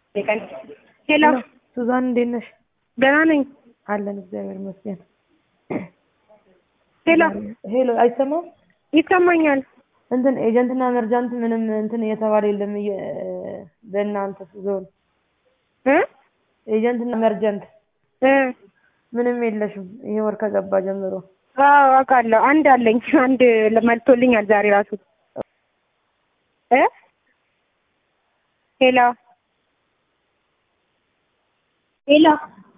ሄሎ ሱዛን እንዴት ነሽ? ደህና ነኝ። አለን እግዚአብሔር ይመስገን። ሄሎ ሄሎ አይሰማም? ይሰማኛል። እንትን ኤጀንትና መርጃንት ምንም እንትን እየተባለ የለም በእናንተ ዞን ኤጀንትና መርጃንት ምንም የለሽም። ይሄ ወር ከገባ ጀምሮ። አዎ አውቃለሁ። አንድ አለኝ። አንድ ለመልቶልኛል ዛሬ ራሱ ሄሎ ሄሎ